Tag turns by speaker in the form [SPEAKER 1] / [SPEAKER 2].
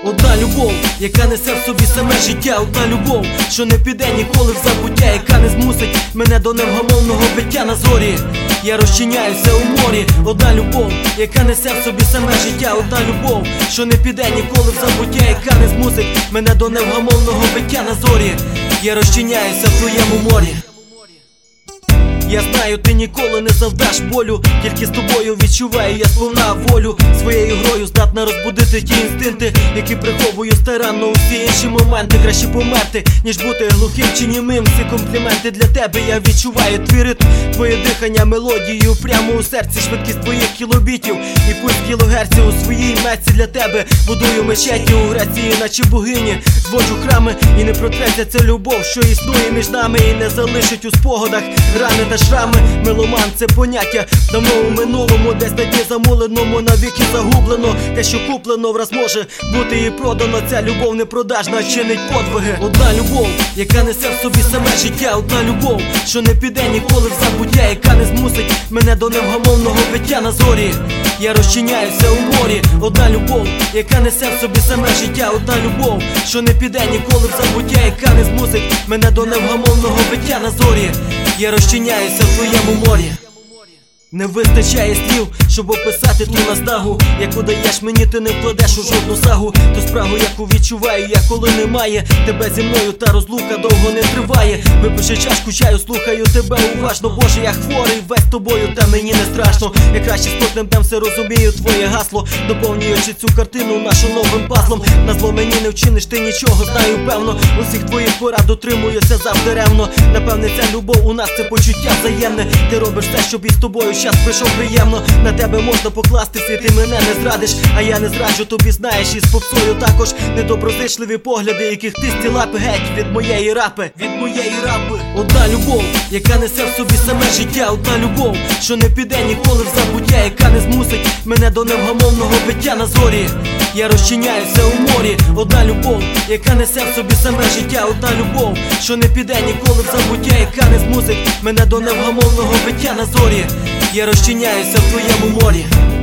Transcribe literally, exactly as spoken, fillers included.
[SPEAKER 1] Одна любов, яка несе в собі саме життя. Одна любов, що не піде ніколи в забуття, яка не змусить мене до невгамовного биття на зорі. Я розчиняюся у морі. Одна любов, яка несе в собі саме життя. Одна любов, що не піде ніколи в забуття, яка не змусить мене до невгамовного биття на зорі. Я розчиняюся в твоєму морі. Я знаю, ти ніколи не завдаш болю, тільки з тобою відчуваю я сповна волю. Своєю грою здатна розбудити ті інстинкти, які приховую старанно у всі інші моменти. Краще померти, ніж бути глухим чи німим. Всі компліменти для тебе, я відчуваю твій ритм, твоє дихання, мелодію прямо у серці, швидкість твоїх кілобітів і пульс кілогерців у своїй метці. Для тебе будую мечеті у Греції, наче богині, зводжу храми, і не протреться ця любов, що існує між нами, і не залишить у спогадах рани та шрами. Меломан – це поняття давно у минулому, десь на дні замуленому, навіки загублено. Те, що куплено, враз може бути і продано. Ця любов непродажна, чинить подвиги. Одна любов, яка несе в собі саме життя. Одна любов, що не піде ніколи в забуття, яка не змусить мене до невгамовного биття на зорі. Я розчиняюся у морі. Одна любов, яка несе в собі саме життя. Одна любов, що не піде ніколи в забуття, яка не змусить мене до невгамовного биття на зорі. Я розчиняюся в твоєму морі. Не вистачає слів, щоб описати ту наздагу, яку даєш мені, ти не вкладеш у жодну сагу. Ту спрагу, яку відчуваю я, коли немає тебе зі мною, та розлука довго не триває. Випивши чашку чаю, слухаю тебе уважно. Боже, я хворий весь тобою, та мені не страшно. Я краще з кожним днем все розумію твоє гасло, доповнюючи цю картину нашу новим пазлом. На зло мені не вчиниш ти нічого, знаю певно. Усіх твоїх порад дотримуюся завжди ревно. Напевне, ця любов у нас, це почуття взаємне. Ти робиш все, щоб із тобою час прийшов приємно. На тебе можна покластися, ти мене не зрадиш, а я не зраджу тобі, знаєш, із попсою також. Недоброзичливі погляди, яких ти стілапи, геть від моєї рапи, від моєї рапи. Одна любов, яка несе в собі саме життя. Одна любов, що не піде ніколи в забуття, яка не змусить мене до невгамовного биття на зорі. Я розчиняюся у морі. Одна любов, яка несе в собі саме життя. Одна любов, що не піде ніколи в забуття, яка не змусить мене до невгамовного биття на зорі. Я розчиняюся в твоєму морі.